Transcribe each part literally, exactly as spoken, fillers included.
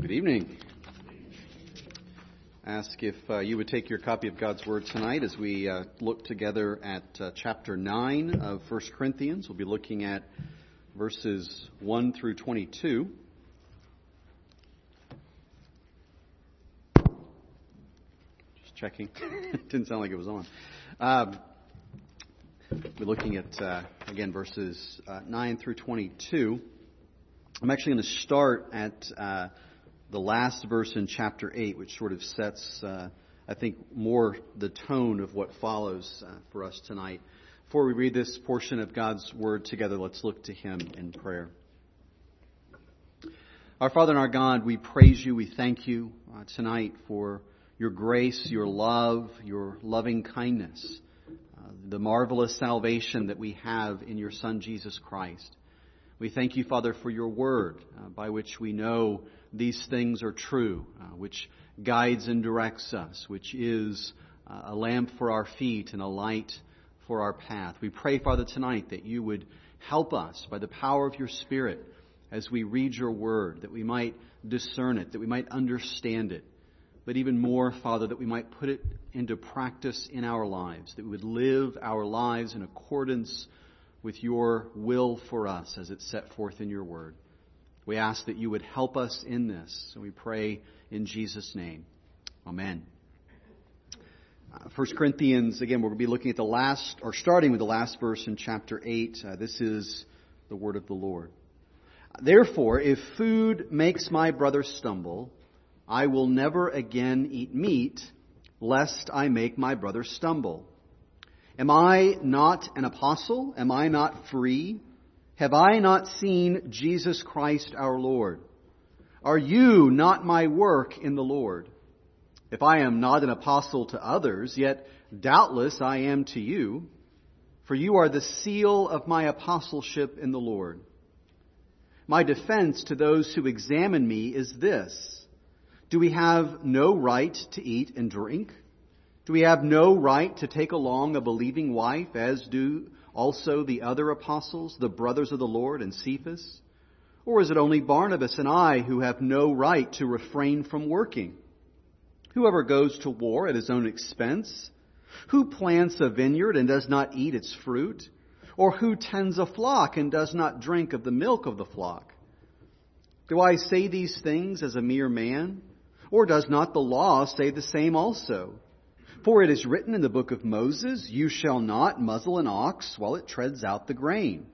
Good evening. Ask if uh, you would take your copy of God's Word tonight as we uh, look together at uh, chapter nine of First Corinthians. We'll be looking at verses one through twenty-two. Just checking. It didn't sound like it was on. Um, we're looking at, uh, again, verses uh, nine through twenty-two. I'm actually going to start at uh, the last verse in chapter eight, which sort of sets, uh, I think, more the tone of what follows uh, for us tonight. Before we read this portion of God's Word together, let's look to Him in prayer. Our Father and our God, we praise You, we thank You uh, tonight for Your grace, Your love, Your loving kindness, uh, the marvelous salvation that we have in Your Son, Jesus Christ. We thank You, Father, for Your Word, uh, by which we know these things are true, uh, which guides and directs us, which is uh, a lamp for our feet and a light for our path. We pray, Father, tonight that You would help us by the power of Your Spirit as we read Your Word, that we might discern it, that we might understand it, but even more, Father, that we might put it into practice in our lives, that we would live our lives in accordance with Your will for us as it's set forth in Your Word. We ask that You would help us in this, and we pray in Jesus' name. Amen. Uh, First Corinthians, again, we're going to be looking at the last, or starting with the last verse in chapter eight. Uh, this is the word of the Lord. Therefore, if food makes my brother stumble, I will never again eat meat, lest I make my brother stumble. Am I not an apostle? Am I not free? Have I not seen Jesus Christ our Lord? Are you not my work in the Lord? If I am not an apostle to others, yet doubtless I am to you, for you are the seal of my apostleship in the Lord. My defense to those who examine me is this: do we have no right to eat and drink? Do we have no right to take along a believing wife, as do also the other apostles, the brothers of the Lord, and Cephas? Or is it only Barnabas and I who have no right to refrain from working? Whoever goes to war at his own expense? Who plants a vineyard and does not eat its fruit? Or who tends a flock and does not drink of the milk of the flock? Do I say these things as a mere man? Or does not the law say the same also? For it is written in the book of Moses, you shall not muzzle an ox while it treads out the grain.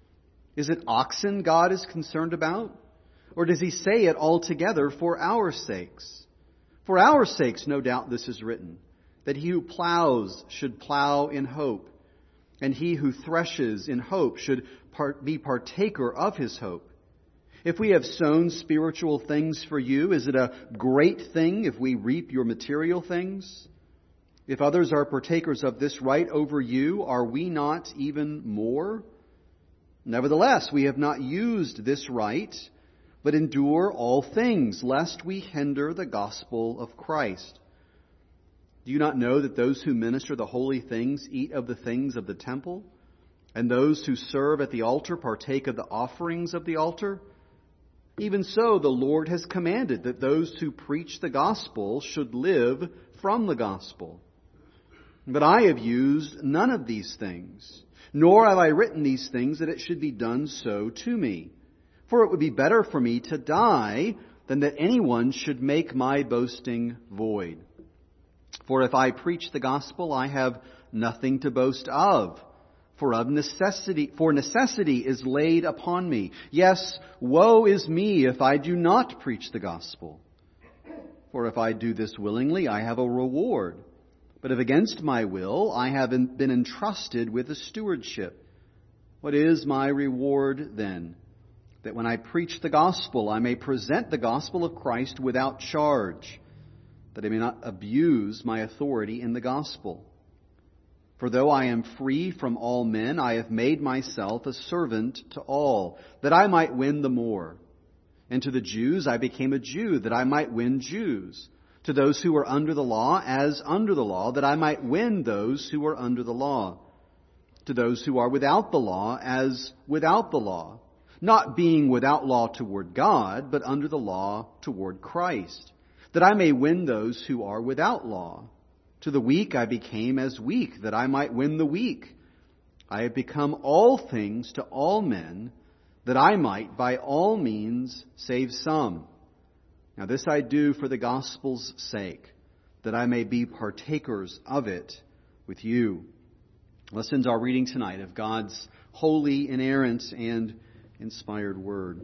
Is it oxen God is concerned about? Or does He say it altogether for our sakes? For our sakes, no doubt this is written, that he who plows should plow in hope, and he who threshes in hope should part, be partaker of his hope. If we have sown spiritual things for you, is it a great thing if we reap your material things? If others are partakers of this right over you, are we not even more? Nevertheless, we have not used this right, but endure all things, lest we hinder the gospel of Christ. Do you not know that those who minister the holy things eat of the things of the temple, and those who serve at the altar partake of the offerings of the altar? Even so, the Lord has commanded that those who preach the gospel should live from the gospel. But I have used none of these things, nor have I written these things that it should be done so to me. For it would be better for me to die than that anyone should make my boasting void. For if I preach the gospel, I have nothing to boast of. For of necessity, for necessity is laid upon me. Yes, woe is me if I do not preach the gospel. For if I do this willingly, I have a reward. But if against my will, I have been entrusted with a stewardship. What is my reward then? That when I preach the gospel, I may present the gospel of Christ without charge, that I may not abuse my authority in the gospel. For though I am free from all men, I have made myself a servant to all, that I might win the more. And to the Jews I became a Jew, that I might win Jews. To those who are under the law, as under the law, that I might win those who are under the law. To those who are without the law, as without the law, not being without law toward God, but under the law toward Christ, that I may win those who are without law. To the weak I became as weak, that I might win the weak. I have become all things to all men, that I might by all means save some. Now this I do for the gospel's sake, that I may be partakers of it with you. Listen to our reading tonight of God's holy, inerrant, and inspired word.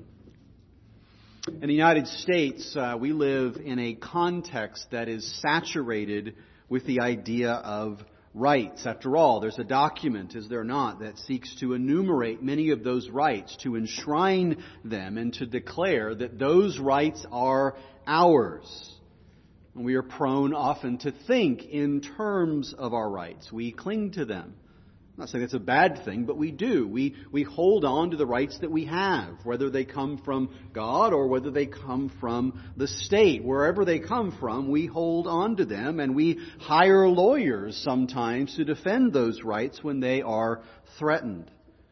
In the United States, uh, we live in a context that is saturated with the idea of rights. After all, there's a document, is there not, that seeks to enumerate many of those rights, to enshrine them, and to declare that those rights are ours. And we are prone often to think in terms of our rights. We cling to them. I'm not saying that's a bad thing, but we do. We we hold on to the rights that we have, whether they come from God or whether they come from the state. Wherever they come from, we hold on to them, and we hire lawyers sometimes to defend those rights when they are threatened.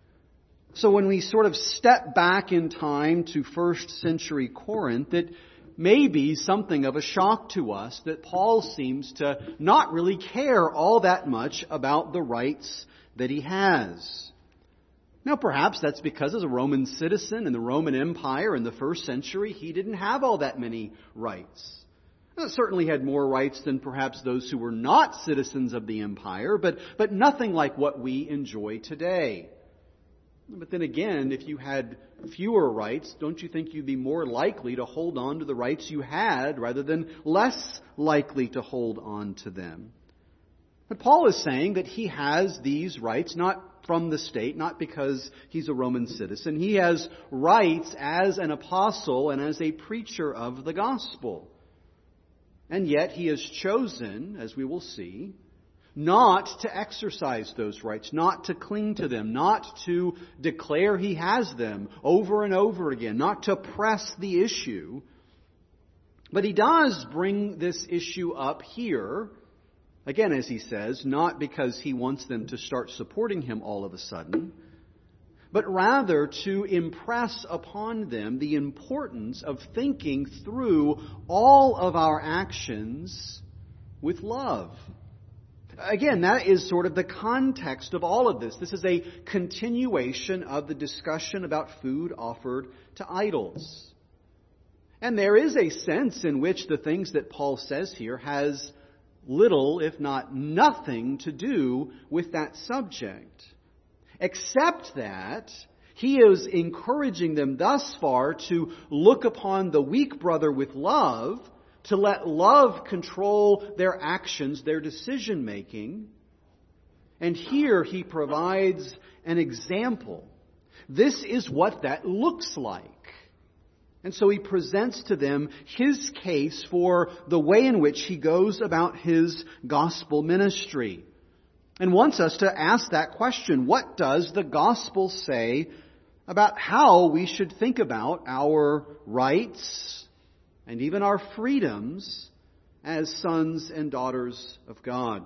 So when we sort of step back in time to first century Corinth, it may be something of a shock to us that Paul seems to not really care all that much about the rights that he has. Now perhaps that's because as a Roman citizen in the Roman Empire in the first century, he didn't have all that many rights. He certainly had more rights than perhaps those who were not citizens of the empire, but, but nothing like what we enjoy today. But then again, if you had fewer rights, don't you think you'd be more likely to hold on to the rights you had rather than less likely to hold on to them? But Paul is saying that he has these rights not from the state, not because he's a Roman citizen. He has rights as an apostle and as a preacher of the gospel. And yet he has chosen, as we will see, not to exercise those rights, not to cling to them, not to declare he has them over and over again, not to press the issue. But he does bring this issue up here, again, as he says, not because he wants them to start supporting him all of a sudden, but rather to impress upon them the importance of thinking through all of our actions with love. Again, that is sort of the context of all of this. This is a continuation of the discussion about food offered to idols. And there is a sense in which the things that Paul says here has little, if not nothing, to do with that subject. Except that he is encouraging them thus far to look upon the weak brother with love, to let love control their actions, their decision making. And here he provides an example. This is what that looks like. And so he presents to them his case for the way in which he goes about his gospel ministry. And wants us to ask that question: what does the gospel say about how we should think about our rights and even our freedoms as sons and daughters of God?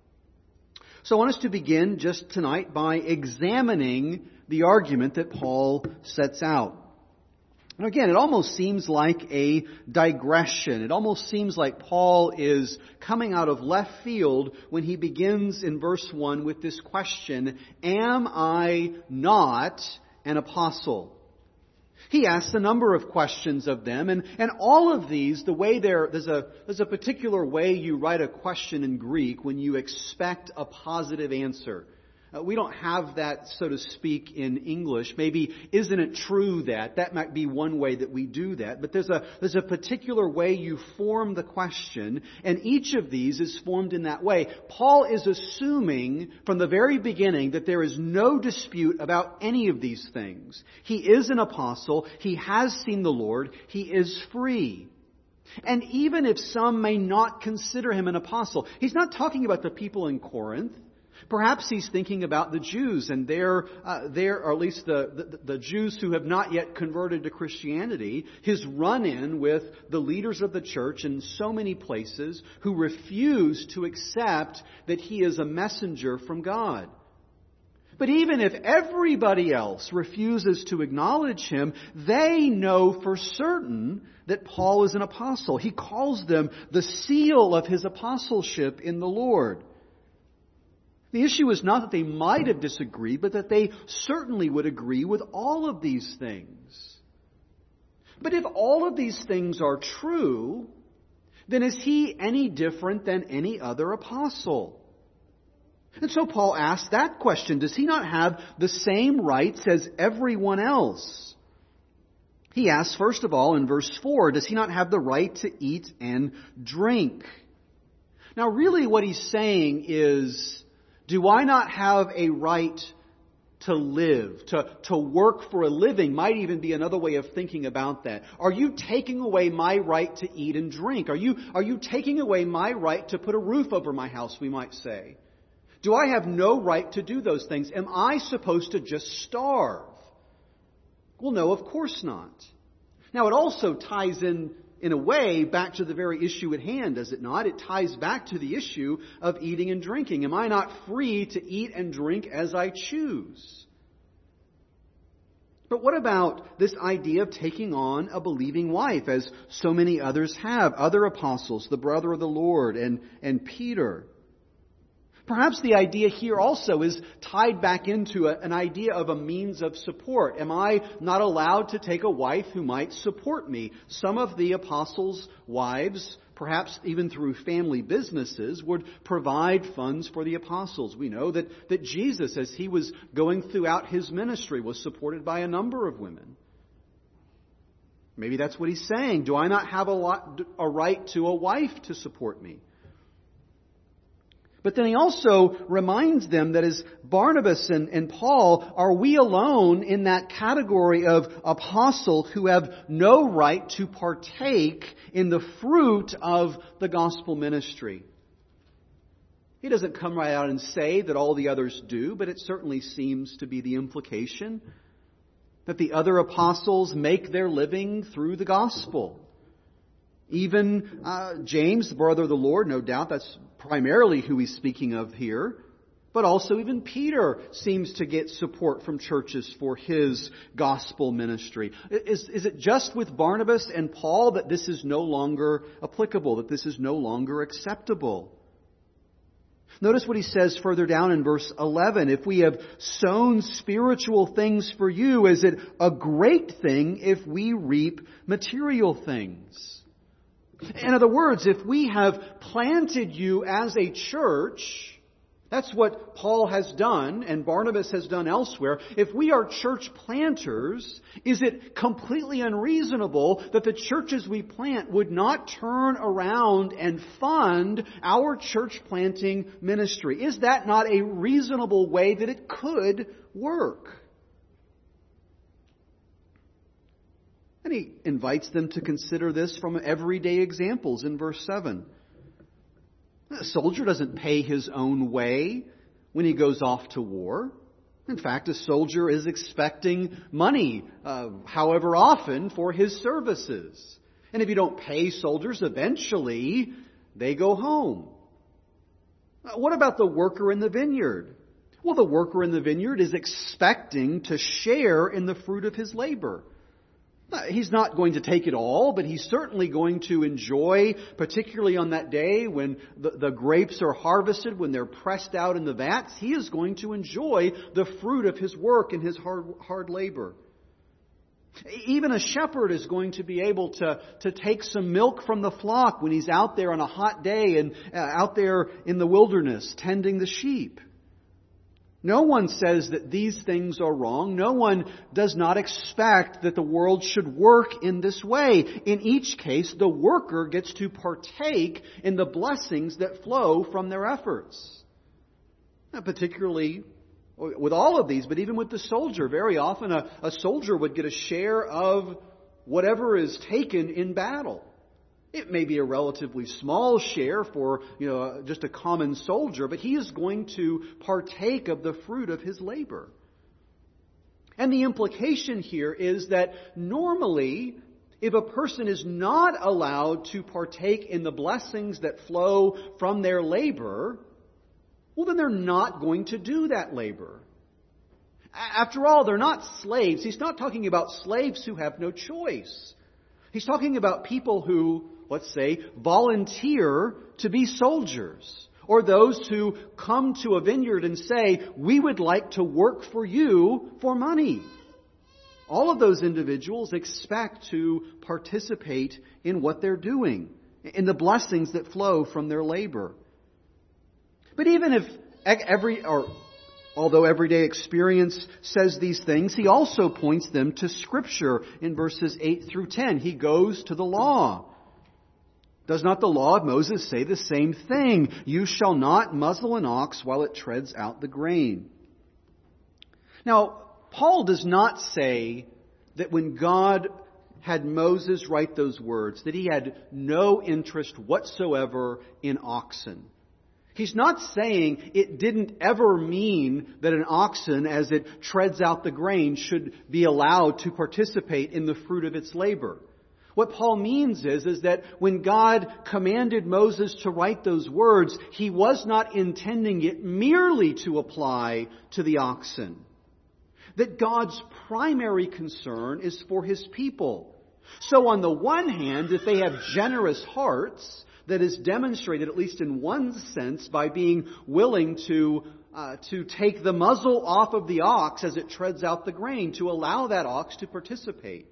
So I want us to begin just tonight by examining the argument that Paul sets out. And again, it almost seems like a digression. It almost seems like Paul is coming out of left field when he begins in verse one with this question: am I not an apostle? He asks a number of questions of them, and, and all of these, the way they're, there's a, there's a particular way you write a question in Greek when you expect a positive answer. Uh, we don't have that, so to speak, in English. Maybe isn't it true that? That might be one way that we do that. But there's a, there's a particular way you form the question, and each of these is formed in that way. Paul is assuming from the very beginning that there is no dispute about any of these things. He is an apostle. He has seen the Lord. He is free. And even if some may not consider him an apostle, he's not talking about the people in Corinth. Perhaps he's thinking about the Jews and their, uh, their, or at least the, the, the Jews who have not yet converted to Christianity, his run-in with the leaders of the church in so many places who refuse to accept that he is a messenger from God. But even if everybody else refuses to acknowledge him, they know for certain that Paul is an apostle. He calls them the seal of his apostleship in the Lord. The issue is not that they might have disagreed, but that they certainly would agree with all of these things. But if all of these things are true, then is he any different than any other apostle? And so Paul asks that question. Does he not have the same rights as everyone else? He asks, first of all, in verse four, does he not have the right to eat and drink? Now, really what he's saying is, do I not have a right to live, to, to work for a living? Might even be another way of thinking about that. Are you taking away my right to eat and drink? Are you, are you taking away my right to put a roof over my house, we might say? Do I have no right to do those things? Am I supposed to just starve? Well, no, of course not. Now, it also ties in, in a way, back to the very issue at hand, does it not? It ties back to the issue of eating and drinking. Am I not free to eat and drink as I choose? But what about this idea of taking on a believing wife, as so many others have, other apostles, the brother of the Lord, and, and Peter? Perhaps the idea here also is tied back into a, an idea of a means of support. Am I not allowed to take a wife who might support me? Some of the apostles' wives, perhaps even through family businesses, would provide funds for the apostles. We know that, that Jesus, as he was going throughout his ministry, was supported by a number of women. Maybe that's what he's saying. Do I not have a, lot, a right to a wife to support me? But then he also reminds them that as Barnabas and, and Paul, are we alone in that category of apostles who have no right to partake in the fruit of the gospel ministry? He doesn't come right out and say that all the others do, but it certainly seems to be the implication that the other apostles make their living through the gospel. Even uh, James, the brother of the Lord, no doubt that's primarily who he's speaking of here. But also even Peter seems to get support from churches for his gospel ministry. Is, is it just with Barnabas and Paul that this is no longer applicable, that this is no longer acceptable? Notice what he says further down in verse eleven. If we have sown spiritual things for you, is it a great thing if we reap material things? In other words, if we have planted you as a church, that's what Paul has done and Barnabas has done elsewhere. If we are church planters, is it completely unreasonable that the churches we plant would not turn around and fund our church planting ministry? Is that not a reasonable way that it could work? And he invites them to consider this from everyday examples in verse seven. A soldier doesn't pay his own way when he goes off to war. In fact, a soldier is expecting money, uh, however often, for his services. And if you don't pay soldiers, eventually they go home. Uh, what about the worker in the vineyard? Well, the worker in the vineyard is expecting to share in the fruit of his labor. He's not going to take it all, but he's certainly going to enjoy, particularly on that day when the, the grapes are harvested, when they're pressed out in the vats, he is going to enjoy the fruit of his work and his hard, hard labor. Even a shepherd is going to be able to, to take some milk from the flock when he's out there on a hot day and uh, out there in the wilderness tending the sheep. No one says that these things are wrong. No one does not expect that the world should work in this way. In each case, the worker gets to partake in the blessings that flow from their efforts. Now, particularly with all of these, but even with the soldier, very often a, a soldier would get a share of whatever is taken in battle. It may be a relatively small share for, you know, just a common soldier, but he is going to partake of the fruit of his labor. And the implication here is that normally, if a person is not allowed to partake in the blessings that flow from their labor, well, then they're not going to do that labor. After all, they're not slaves. He's not talking about slaves who have no choice. He's talking about people who, let's say, volunteer to be soldiers, or those who come to a vineyard and say, we would like to work for you for money. All of those individuals expect to participate in what they're doing, in the blessings that flow from their labor. But even if every, or although everyday experience says these things, he also points them to Scripture in verses eight through ten. He goes to the law. Does not the law of Moses say the same thing? You shall not muzzle an ox while it treads out the grain. Now, Paul does not say that when God had Moses write those words, that he had no interest whatsoever in oxen. He's not saying it didn't ever mean that an oxen, as it treads out the grain, should be allowed to participate in the fruit of its labor. What Paul means is, is that when God commanded Moses to write those words, he was not intending it merely to apply to the oxen. That God's primary concern is for His people. So on the one hand, if they have generous hearts, that is demonstrated, at least in one sense, by being willing to uh, to take the muzzle off of the ox as it treads out the grain, to allow that ox to participate.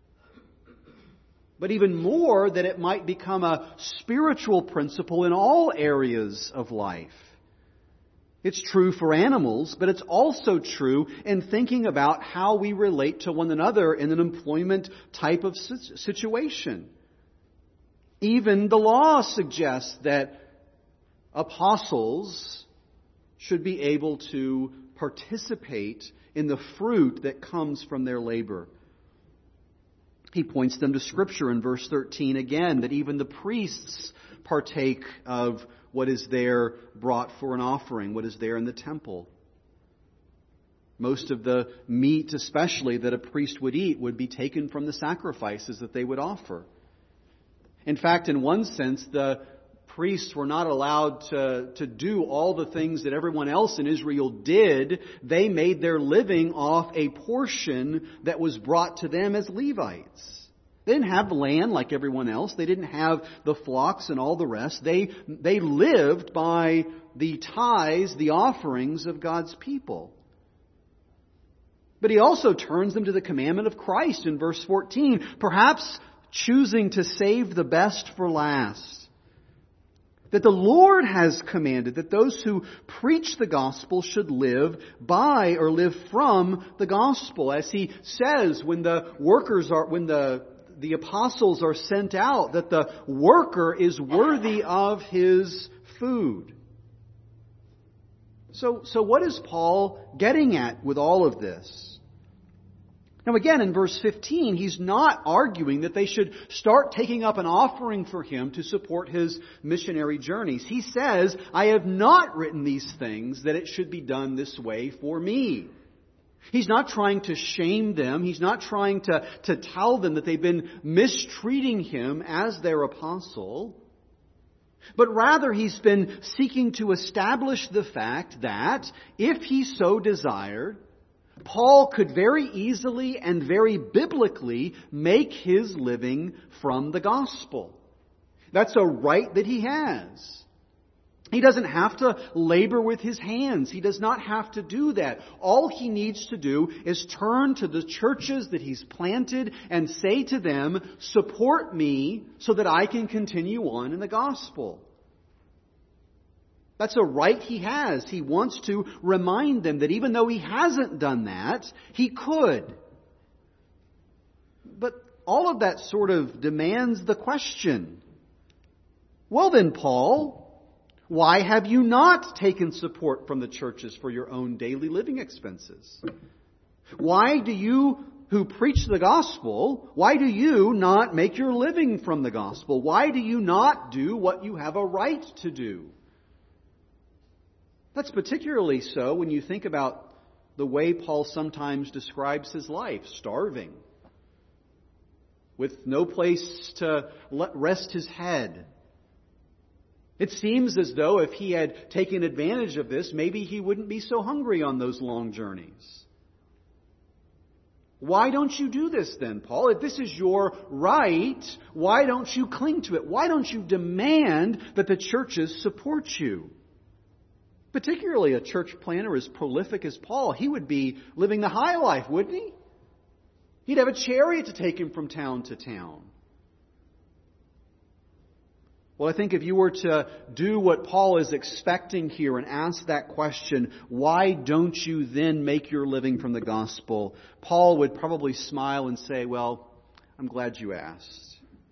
But even more, that it might become a spiritual principle in all areas of life. It's true for animals, but it's also true in thinking about how we relate to one another in an employment type of situation. Even the law suggests that apostles should be able to participate in the fruit that comes from their labor. He points them to Scripture in verse thirteen again, that even the priests partake of what is there brought for an offering, what is there in the temple. Most of the meat, especially, that a priest would eat would be taken from the sacrifices that they would offer. In fact, in one sense, the priests were not allowed to, to do all the things that everyone else in Israel did. They made their living off a portion that was brought to them as Levites. They didn't have land like everyone else. They didn't have the flocks and all the rest. They, they lived by the tithes, the offerings of God's people. But he also turns them to the commandment of Christ in verse fourteen, perhaps choosing to save the best for last. That the Lord has commanded that those who preach the gospel should live by or live from the gospel. As he says, when the workers are, when the, the apostles are sent out, that the worker is worthy of his food. So, so what is Paul getting at with all of this? Now again, in verse fifteen, he's not arguing that they should start taking up an offering for him to support his missionary journeys. He says, I have not written these things that it should be done this way for me. He's not trying to shame them. He's not trying to, to tell them that they've been mistreating him as their apostle. But rather, he's been seeking to establish the fact that, if he so desired, Paul could very easily and very biblically make his living from the gospel. That's a right that he has. He doesn't have to labor with his hands. He does not have to do that. All he needs to do is turn to the churches that he's planted and say to them, support me so that I can continue on in the gospel. That's a right he has. He wants to remind them that even though he hasn't done that, he could. But all of that sort of demands the question, well then, Paul, why have you not taken support from the churches for your own daily living expenses? Why do you, who preach the gospel, why do you not make your living from the gospel? Why do you not do what you have a right to do? That's particularly so when you think about the way Paul sometimes describes his life, starving, with no place to rest his head. It seems as though if he had taken advantage of this, maybe he wouldn't be so hungry on those long journeys. Why don't you do this then, Paul? If this is your right, why don't you cling to it? Why don't you demand that the churches support you? Particularly a church planner as prolific as Paul, he would be living the high life, wouldn't he? He'd have a chariot to take him from town to town. Well, I think if you were to do what Paul is expecting here and ask that question, why don't you then make your living from the gospel? Paul would probably smile and say, well, I'm glad you asked.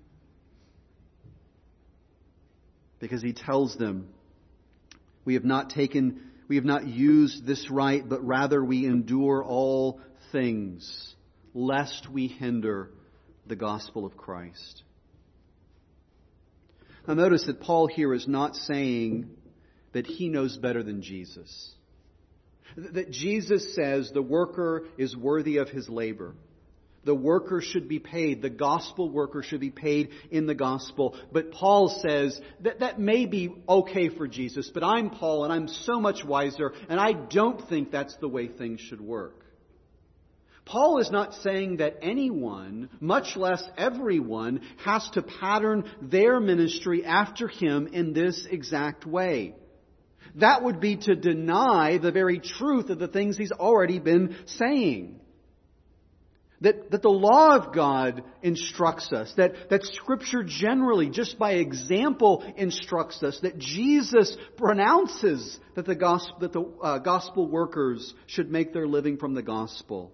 Because he tells them, we have not taken, we have not used this right, but rather we endure all things, lest we hinder the gospel of Christ. Now notice that Paul here is not saying that he knows better than Jesus. That Jesus says the worker is worthy of his labor. The worker should be paid. The gospel worker should be paid in the gospel. But Paul says that that may be okay for Jesus, but I'm Paul and I'm so much wiser, and I don't think that's the way things should work. Paul is not saying that anyone, much less everyone, has to pattern their ministry after him in this exact way. That would be to deny the very truth of the things he's already been saying. That, that the law of God instructs us, that, that Scripture generally, just by example, instructs us, that Jesus pronounces that the gospel, that the uh, gospel workers should make their living from the gospel.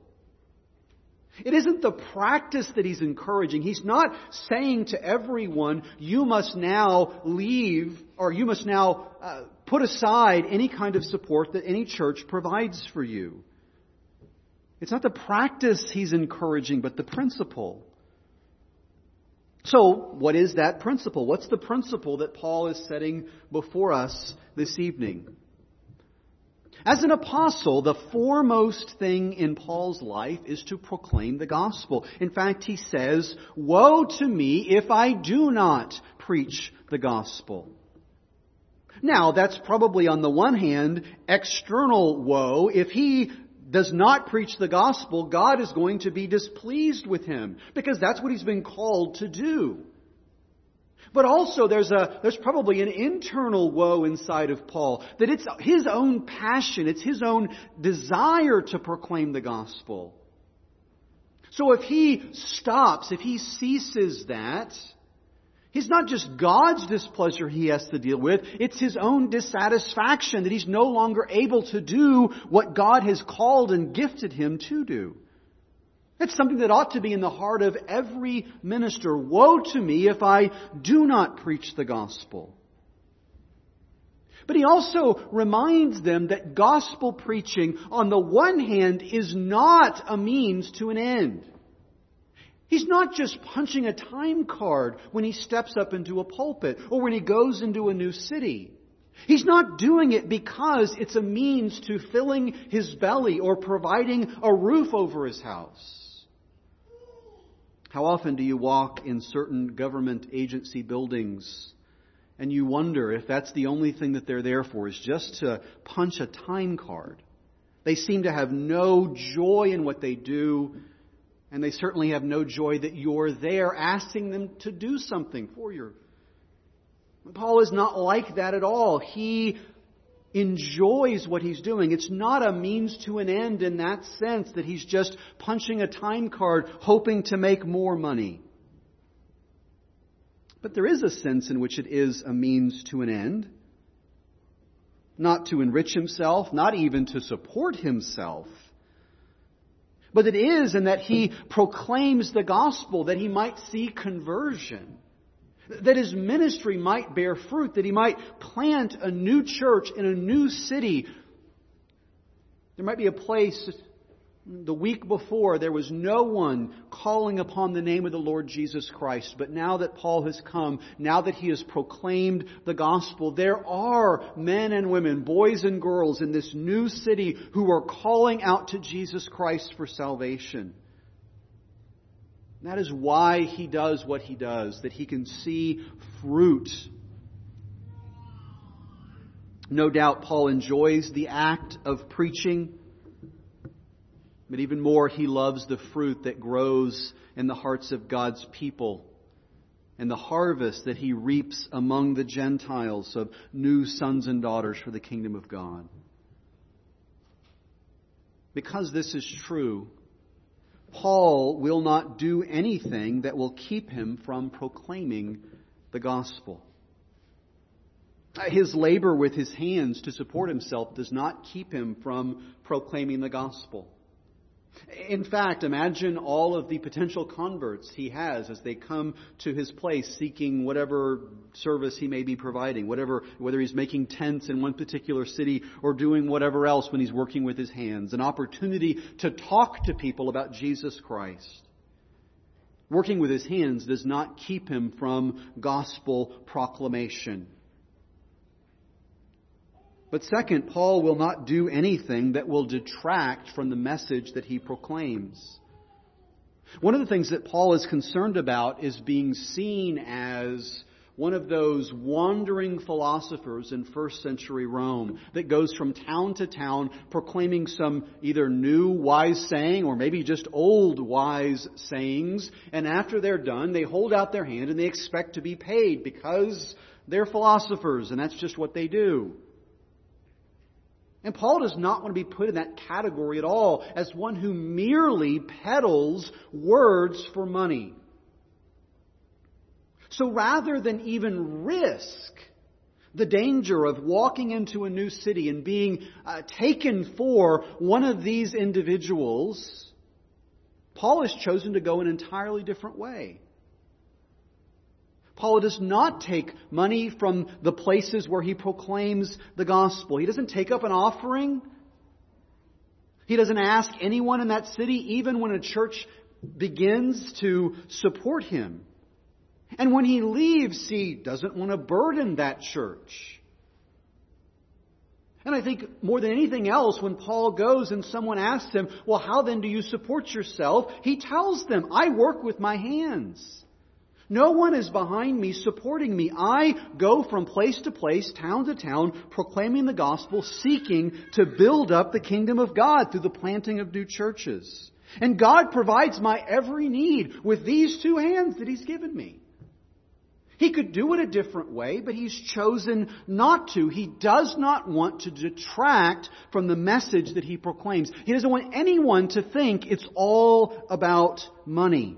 It isn't the practice that he's encouraging. He's not saying to everyone, you must now leave, or you must now uh, put aside any kind of support that any church provides for you. It's not the practice he's encouraging, but the principle. So, what is that principle? What's the principle that Paul is setting before us this evening? As an apostle, the foremost thing in Paul's life is to proclaim the gospel. In fact, he says, "Woe to me if I do not preach the gospel." Now, that's probably on the one hand external woe. If he does not preach the gospel, God is going to be displeased with him, because that's what he's been called to do. But also there's a there's probably an internal woe inside of Paul, that it's his own passion, it's his own desire to proclaim the gospel. So if he stops, if he ceases that, it's not just God's displeasure he has to deal with, it's his own dissatisfaction that he's no longer able to do what God has called and gifted him to do. It's something that ought to be in the heart of every minister. Woe to me if I do not preach the gospel. But he also reminds them that gospel preaching, on the one hand, is not a means to an end. He's not just punching a time card when he steps up into a pulpit or when he goes into a new city. He's not doing it because it's a means to filling his belly or providing a roof over his house. How often do you walk in certain government agency buildings and you wonder if that's the only thing that they're there for, is just to punch a time card? They seem to have no joy in what they do, and they certainly have no joy that you're there asking them to do something for you. Paul is not like that at all. He enjoys what he's doing. It's not a means to an end in that sense that he's just punching a time card hoping to make more money. But there is a sense in which it is a means to an end. Not to enrich himself, not even to support himself. But it is in that he proclaims the gospel that he might see conversion. That his ministry might bear fruit, that he might plant a new church in a new city. There might be a place, the week before, there was no one calling upon the name of the Lord Jesus Christ. But now that Paul has come, now that he has proclaimed the gospel, there are men and women, boys and girls in this new city who are calling out to Jesus Christ for salvation. That is why he does what he does, that he can see fruit. No doubt Paul enjoys the act of preaching. But even more, He loves the fruit that grows in the hearts of God's people and the harvest that He reaps among the Gentiles of new sons and daughters for the kingdom of God. Because this is true, Paul will not do anything that will keep him from proclaiming the gospel. His labor with his hands to support himself does not keep him from proclaiming the gospel. In fact, imagine all of the potential converts he has as they come to his place seeking whatever service he may be providing, whatever, whether he's making tents in one particular city or doing whatever else when he's working with his hands. An opportunity to talk to people about Jesus Christ. Working with his hands does not keep him from gospel proclamation. But second, Paul will not do anything that will detract from the message that he proclaims. One of the things that Paul is concerned about is being seen as one of those wandering philosophers in first century Rome that goes from town to town proclaiming some either new wise saying or maybe just old wise sayings. And after they're done, they hold out their hand and they expect to be paid because they're philosophers and that's just what they do. And Paul does not want to be put in that category at all as one who merely peddles words for money. So rather than even risk the danger of walking into a new city and being uh, taken for one of these individuals, Paul has chosen to go an entirely different way. Paul does not take money from the places where he proclaims the gospel. He doesn't take up an offering. He doesn't ask anyone in that city, even when a church begins, to support him. And when he leaves, he doesn't want to burden that church. And I think more than anything else, when Paul goes and someone asks him, well, how then do you support yourself? He tells them, I work with my hands. No one is behind me supporting me. I go from place to place, town to town, proclaiming the gospel, seeking to build up the kingdom of God through the planting of new churches. And God provides my every need with these two hands that He's given me. He could do it a different way, but He's chosen not to. He does not want to detract from the message that He proclaims. He doesn't want anyone to think it's all about money.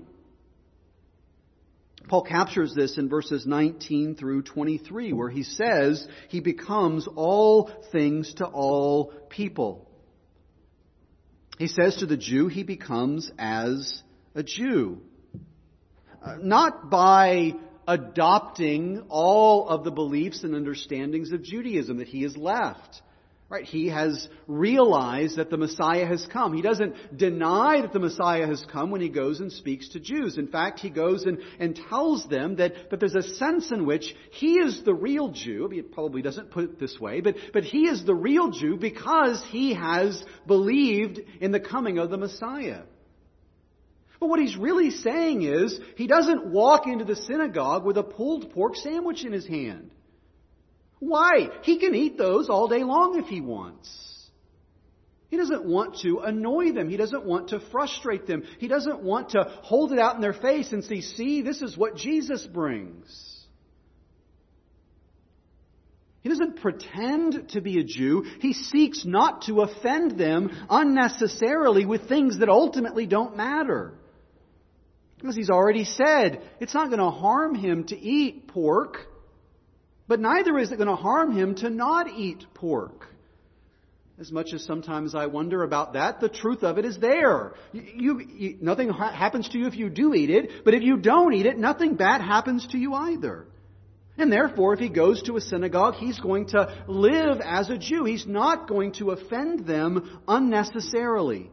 Paul captures this in verses nineteen through twenty-three, where he says he becomes all things to all people. He says to the Jew, he becomes as a Jew. Uh, not by adopting all of the beliefs and understandings of Judaism that he has left. Right? He has realized that the Messiah has come. He doesn't deny that the Messiah has come when he goes and speaks to Jews. In fact, he goes and, and tells them that, that there's a sense in which he is the real Jew. I mean, he probably doesn't put it this way, but, but he is the real Jew because he has believed in the coming of the Messiah. But what he's really saying is, he doesn't walk into the synagogue with a pulled pork sandwich in his hand. Why? He can eat those all day long if he wants. He doesn't want to annoy them. He doesn't want to frustrate them. He doesn't want to hold it out in their face and say, see, this is what Jesus brings. He doesn't pretend to be a Jew. He seeks not to offend them unnecessarily with things that ultimately don't matter. Because he's already said, it's not going to harm him to eat pork. But neither is it going to harm him to not eat pork. As much as sometimes I wonder about that, the truth of it is there. You, you, you, nothing ha- happens to you if you do eat it, but if you don't eat it, nothing bad happens to you either. And therefore, if he goes to a synagogue, he's going to live as a Jew. He's not going to offend them unnecessarily.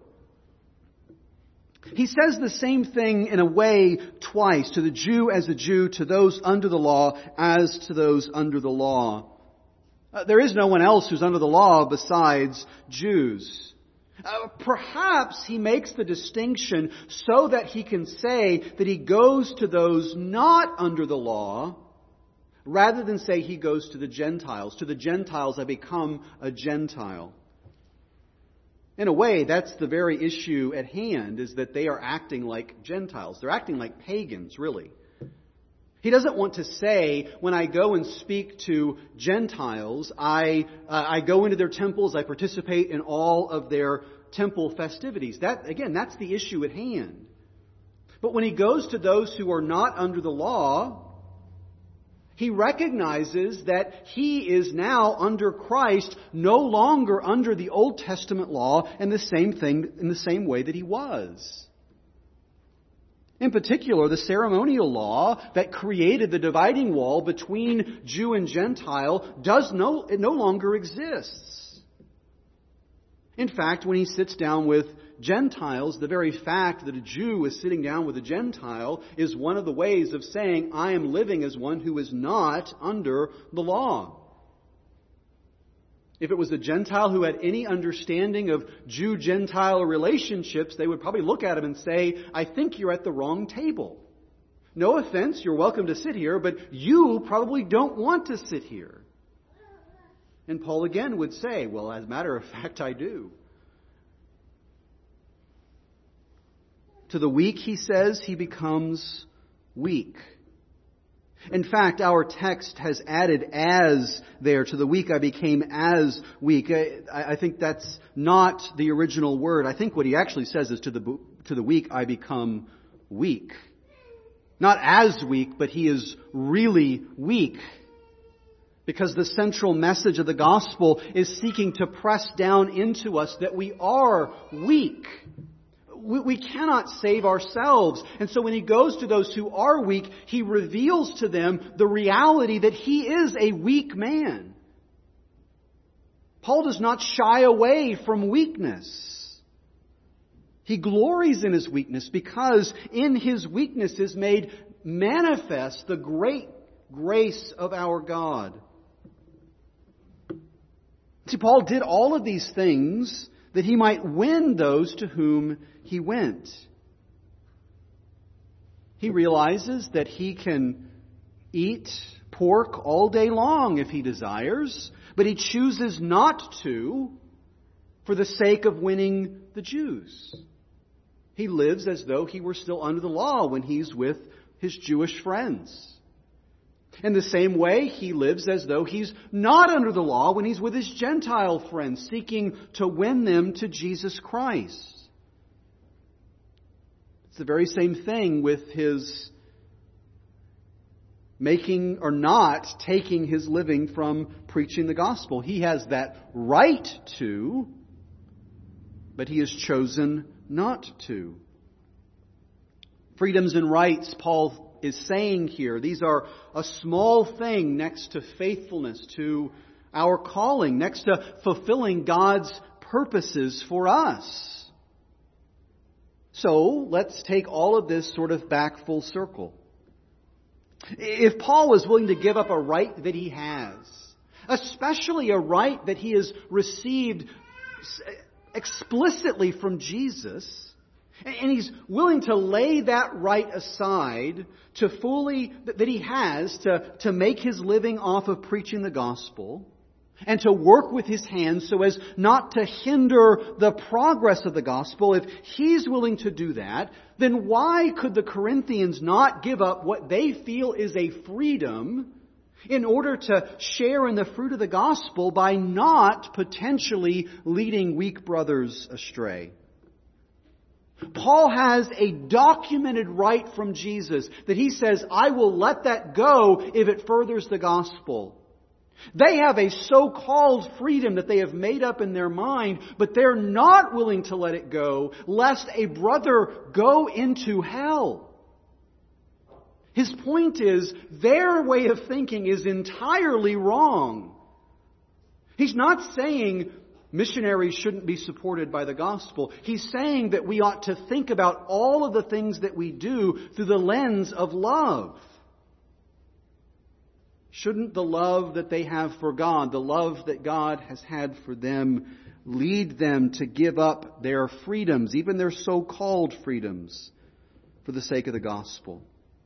He says the same thing in a way twice, to the Jew as a Jew, to those under the law as to those under the law. Uh, there is no one else who's under the law besides Jews. Uh, perhaps he makes the distinction so that he can say that he goes to those not under the law, rather than say he goes to the Gentiles. To the Gentiles I become a Gentile. In a way, that's the very issue at hand, is that they are acting like Gentiles. They're acting like pagans, really. He doesn't want to say, when I go and speak to Gentiles, I uh, I go into their temples, I participate in all of their temple festivities. That, again, that's the issue at hand. But when he goes to those who are not under the law, he recognizes that he is now under Christ, no longer under the Old Testament law, and the same thing in the same way that he was. In particular, the ceremonial law that created the dividing wall between Jew and Gentile does no it no longer exists. In fact, when he sits down with Gentiles, the very fact that a Jew is sitting down with a Gentile is one of the ways of saying, I am living as one who is not under the law. If it was a Gentile who had any understanding of Jew-Gentile relationships, they would probably look at him and say, I think you're at the wrong table. No offense, you're welcome to sit here, but you probably don't want to sit here. And Paul again would say, well, as a matter of fact, I do. To the weak, he says, he becomes weak. In fact, our text has added as there. To the weak I became as weak. I, I think that's not the original word. I think what he actually says is to the, to the weak I become weak. Not as weak, but he is really weak. Because the central message of the gospel is seeking to press down into us that we are weak. We, we cannot save ourselves. And so when he goes to those who are weak, he reveals to them the reality that he is a weak man. Paul does not shy away from weakness. He glories in his weakness because in his weakness is made manifest the great grace of our God. See, Paul did all of these things that he might win those to whom he went. He realizes that he can eat pork all day long if he desires, but he chooses not to for the sake of winning the Jews. He lives as though he were still under the law when he's with his Jewish friends. In the same way, he lives as though he's not under the law when he's with his Gentile friends, seeking to win them to Jesus Christ. It's the very same thing with his making or not taking his living from preaching the gospel. He has that right to, but he has chosen not to. Freedoms and rights, Paul is saying here, these are a small thing next to faithfulness to our calling, next to fulfilling God's purposes for us. So let's take all of this sort of back full circle. If Paul was willing to give up a right that he has, especially a right that he has received explicitly from Jesus, and he's willing to lay that right aside to fully, that he has to, to make his living off of preaching the gospel and to work with his hands so as not to hinder the progress of the gospel. If he's willing to do that, then why could the Corinthians not give up what they feel is a freedom in order to share in the fruit of the gospel by not potentially leading weak brothers astray? Paul has a documented right from Jesus that he says, I will let that go if it furthers the gospel. They have a so-called freedom that they have made up in their mind, but they're not willing to let it go, lest a brother go into hell. His point is, their way of thinking is entirely wrong. He's not saying missionaries shouldn't be supported by the gospel. He's saying that we ought to think about all of the things that we do through the lens of love. Shouldn't the love that they have for God, the love that God has had for them, lead them to give up their freedoms, even their so-called freedoms, for the sake of the gospel?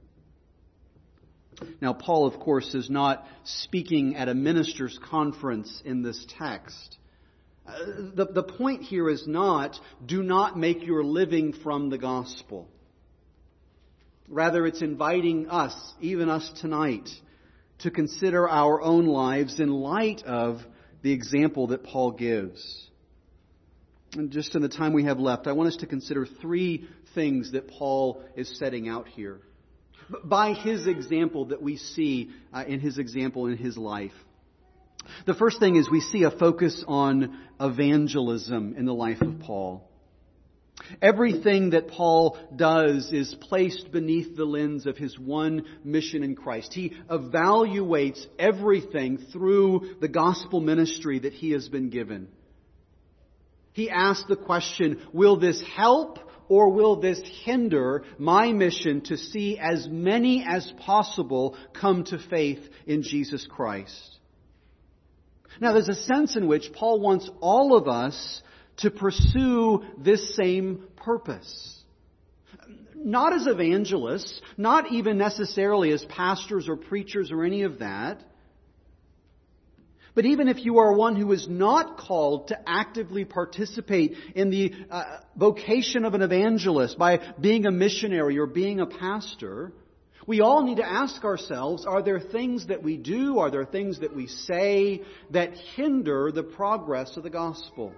Now, Paul, of course, is not speaking at a minister's conference in this text. Uh, the, the point here is not, do not make your living from the gospel. Rather, it's inviting us, even us tonight, to consider our own lives in light of the example that Paul gives. And just in the time we have left, I want us to consider three things that Paul is setting out here. By his example that we see uh, in his example in his life. The first thing is we see a focus on evangelism in the life of Paul. Everything that Paul does is placed beneath the lens of his one mission in Christ. He evaluates everything through the gospel ministry that he has been given. He asks the question, will this help or will this hinder my mission to see as many as possible come to faith in Jesus Christ? Now, there's a sense in which Paul wants all of us to pursue this same purpose. Not as evangelists, not even necessarily as pastors or preachers or any of that. But even if you are one who is not called to actively participate in the uh, vocation of an evangelist by being a missionary or being a pastor, we all need to ask ourselves, are there things that we do, are there things that we say that hinder the progress of the gospel?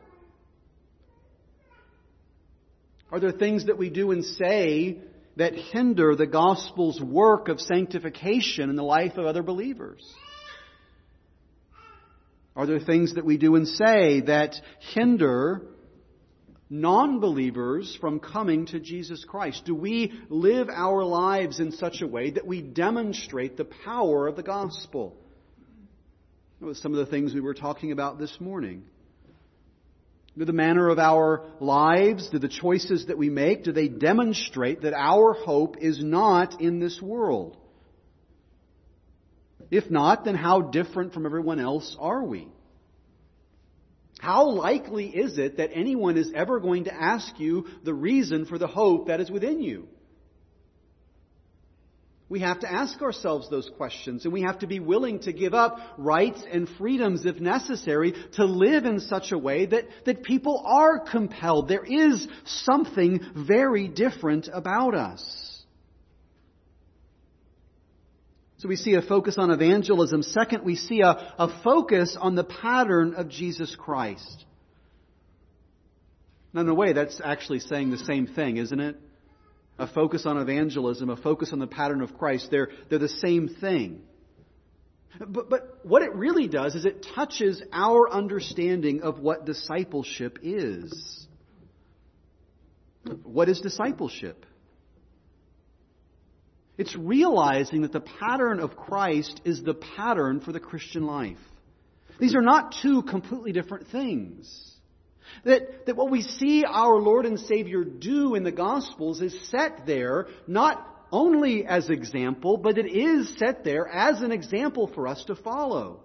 Are there things that we do and say that hinder the gospel's work of sanctification in the life of other believers? Are there things that we do and say that hinder non-believers from coming to Jesus Christ? Do we live our lives in such a way that we demonstrate the power of the gospel? That was some of the things we were talking about this morning. Do the manner of our lives, do the choices that we make, do they demonstrate that our hope is not in this world? If not, then how different from everyone else are we? How likely is it that anyone is ever going to ask you the reason for the hope that is within you? We have to ask ourselves those questions, and we have to be willing to give up rights and freedoms if necessary to live in such a way that, that people are compelled. There is something very different about us. So we see a focus on evangelism. Second, we see a, a focus on the pattern of Jesus Christ. Now, in a way, that's actually saying the same thing, isn't it? A focus on evangelism, a focus on the pattern of Christ. They're, they're the same thing. But, but what it really does is it touches our understanding of what discipleship is. What is discipleship? It's realizing that the pattern of Christ is the pattern for the Christian life. These are not two completely different things. That, that what we see our Lord and Savior do in the Gospels is set there not only as example, but it is set there as an example for us to follow.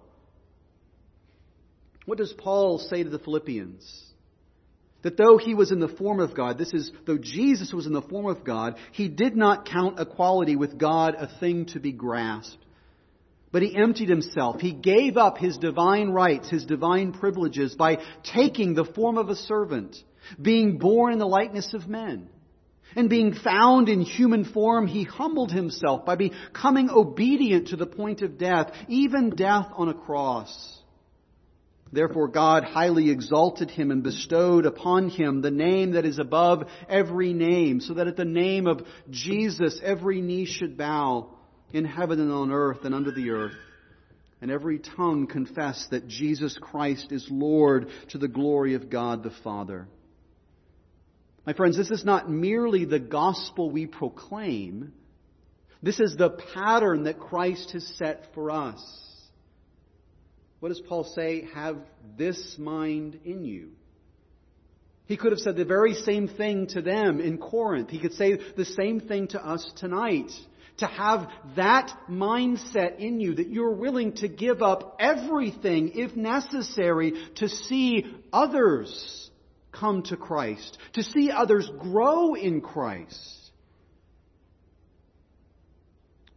What does Paul say to the Philippians? That though he was in the form of God, this is, though Jesus was in the form of God, he did not count equality with God a thing to be grasped. But he emptied himself. He gave up his divine rights, his divine privileges by taking the form of a servant, being born in the likeness of men. And being found in human form, he humbled himself by becoming obedient to the point of death, even death on a cross. Therefore God highly exalted him and bestowed upon him the name that is above every name, so that at the name of Jesus every knee should bow, in heaven and on earth and under the earth, and every tongue confess that Jesus Christ is Lord, to the glory of God the Father. My friends, this is not merely the gospel we proclaim. This is the pattern that Christ has set for us. What does Paul say? Have this mind in you. He could have said the very same thing to them in Corinth. He could say the same thing to us tonight. To have that mindset in you, that you're willing to give up everything, if necessary, to see others come to Christ, to see others grow in Christ.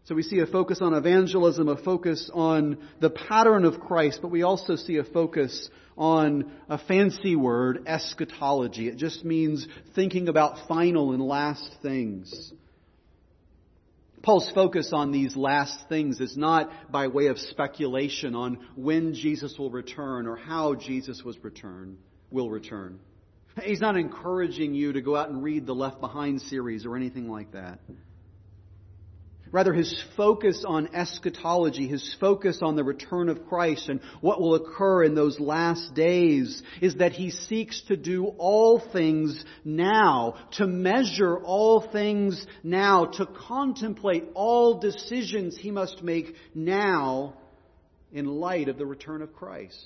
So we see a focus on evangelism, a focus on the pattern of Christ, but we also see a focus on a fancy word, eschatology. It just means thinking about final and last things. Paul's focus on these last things is not by way of speculation on when Jesus will return or how Jesus was return, will return. He's not encouraging you to go out and read the Left Behind series or anything like that. Rather, his focus on eschatology, his focus on the return of Christ and what will occur in those last days is that he seeks to do all things now, to measure all things now, to contemplate all decisions he must make now in light of the return of Christ.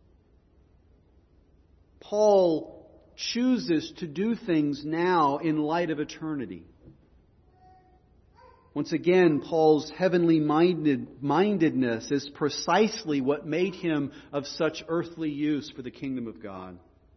Paul chooses to do things now in light of eternity. Once again, Paul's heavenly minded, mindedness is precisely what made him of such earthly use for the kingdom of God.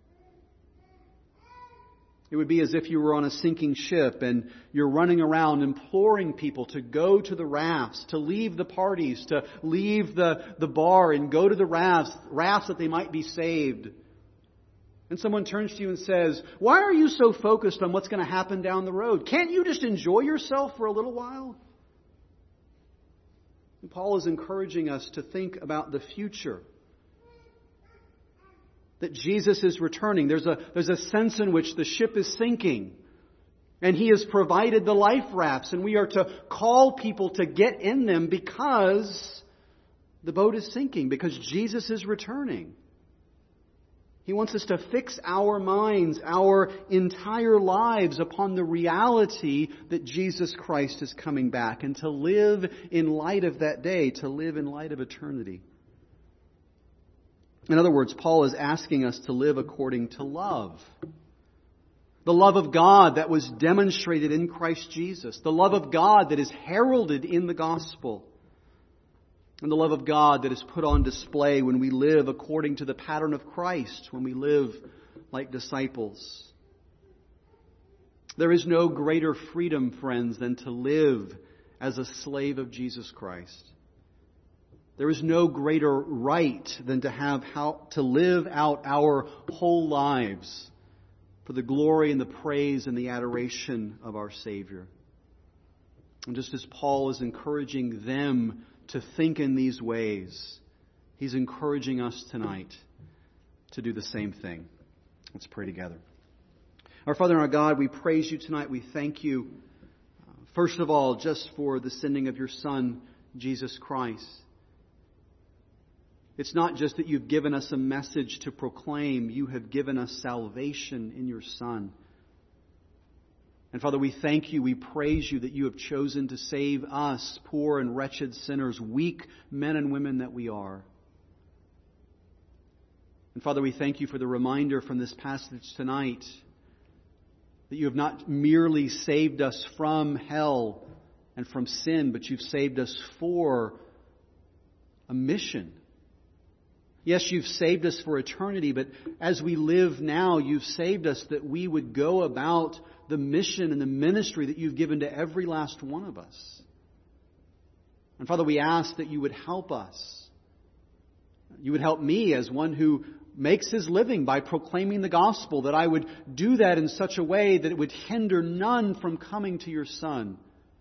It would be as if you were on a sinking ship and you're running around imploring people to go to the rafts, to leave the parties, to leave the, the bar and go to the rafts, rafts that they might be saved. And someone turns to you and says, "Why are you so focused on what's going to happen down the road? Can't you just enjoy yourself for a little while?" And Paul is encouraging us to think about the future. That Jesus is returning. There's a, there's a sense in which the ship is sinking. And He has provided the life rafts. And we are to call people to get in them because the boat is sinking. Because Jesus is returning. He wants us to fix our minds, our entire lives upon the reality that Jesus Christ is coming back and to live in light of that day, to live in light of eternity. In other words, Paul is asking us to live according to love. The love of God that was demonstrated in Christ Jesus. The love of God that is heralded in the gospel. And the love of God that is put on display when we live according to the pattern of Christ, when we live like disciples. There is no greater freedom, friends, than to live as a slave of Jesus Christ. There is no greater right than to have how to live out our whole lives for the glory and the praise and the adoration of our Savior. And just as Paul is encouraging them to think in these ways, he's encouraging us tonight to do the same thing. Let's pray together. Our Father and our God, we praise You tonight. We thank You, first of all, just for the sending of Your Son, Jesus Christ. It's not just that You've given us a message to proclaim. You have given us salvation in Your Son. And Father, we thank You, we praise You that You have chosen to save us, poor and wretched sinners, weak men and women that we are. And Father, we thank You for the reminder from this passage tonight that You have not merely saved us from hell and from sin, but You've saved us for a mission. Yes, You've saved us for eternity, but as we live now, You've saved us that we would go about the mission and the ministry that You've given to every last one of us. And Father, we ask that You would help us. You would help me as one who makes his living by proclaiming the gospel, that I would do that in such a way that it would hinder none from coming to Your Son.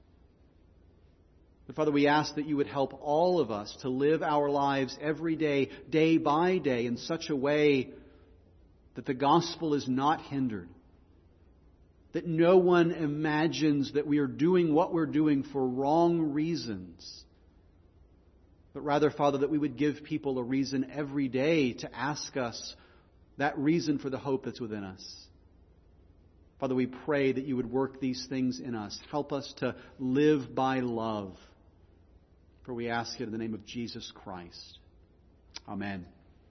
But Father, we ask that You would help all of us to live our lives every day, day by day, in such a way that the gospel is not hindered. That no one imagines that we are doing what we're doing for wrong reasons. But rather, Father, that we would give people a reason every day to ask us that reason for the hope that's within us. Father, we pray that You would work these things in us. Help us to live by love. For we ask it in the name of Jesus Christ. Amen.